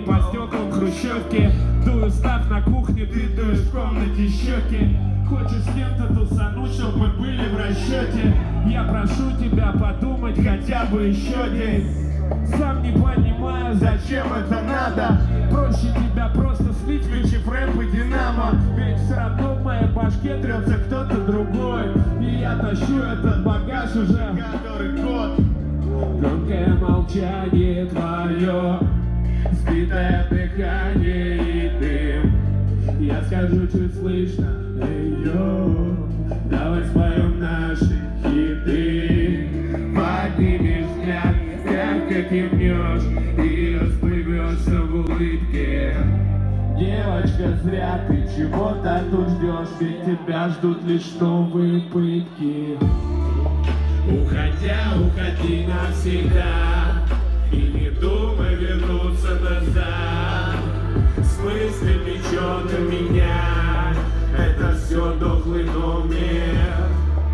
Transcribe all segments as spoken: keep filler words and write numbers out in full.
по стеклам хрущевки. Дую, став на кухне, ты дуешь в комнате щеки. Хочешь с кем-то тусануть, чтоб мы были в расчете. Я прошу тебя подумать хотя бы еще день. Сам не понимаю, зачем это надо. Проще тебя просто слить, включив рэп и динамо. Ведь все равно в моей башке трется кто-то другой. И я тащу этот багаж уже который год. Громкое молчание твое, сбитое дыхание и дым. Я скажу чуть слышно, эй, йо, давай споем наши хиты. Поднимешь взгляд, мягко кивнешь и расплывешься в улыбке. Девочка, зря ты чего-то тут ждешь, ведь тебя ждут лишь новые пытки. Уходя, уходи навсегда, и не думай вернуться назад. С мыслями что-то менять, это все дохлый номер.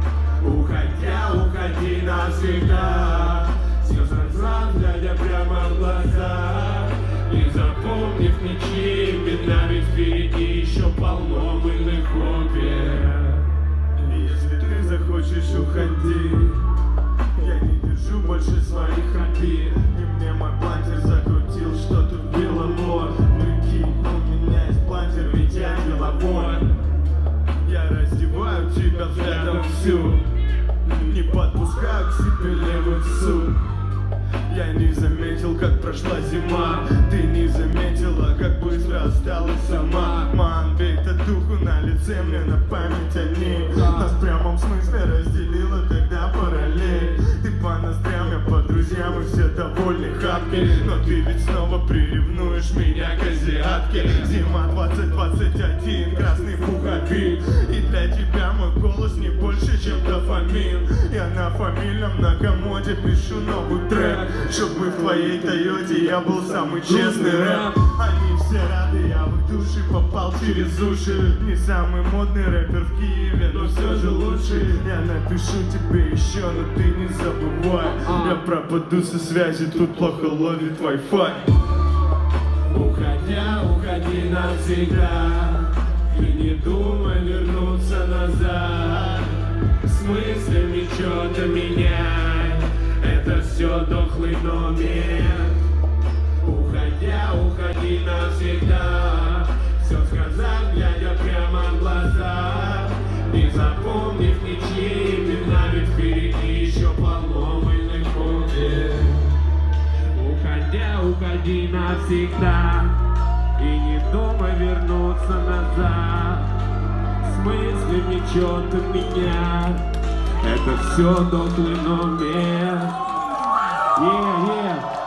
Уходя, уходи навсегда, все сразу, глядя прямо в глаза. Не запомнив ничьи имена, ведь впереди еще полно мыльных опер. Если ты захочешь, уходи, я не держу больше своих обид. И мне мой плантер закрутил, что тут было мор. Прикинь, у меня есть плантер, ведь я деловой. Я раздеваю тебя взглядом всю, не подпускаю к себе левый суд. Я не заметил, как прошла зима, ты не заметила, как быстро осталась сама. Ман, бей татуху на лице, мне на память они нас в прямом смысле разделила тогда параллель. Ты по ноздрям, я по друзьям, и все довольны хапки. Но ты ведь снова приревнуешь меня к азиатке. Зима двадцать двадцать один, красный пуховик. И для тебя мой голос не больше, чем дофамин. Я на фамильном на комоде пишу новый трек, чтобы в твоей Тойоте я был самый честный рэп. Они все рады, я в их души попал через уши. Не самый модный рэпер в Киеве, но все же лучший. Я напишу тебе еще, но ты не забывай. Я пропаду со связи, тут плохо ловит Wi-Fi. Уходя, уходи навсегда, и не думай вернуться назад. С мыслями что-то меняй, это все дохлый номер. Уходя, уходи навсегда, все сказав, глядя прямо в глаза. Не запомнив ничьи имена, ведь впереди еще полно мыльных опер. Уходя, уходи навсегда, и не думай вернуться назад. С мыслями что-то менять, это все дохлый номер. Yeah, yeah.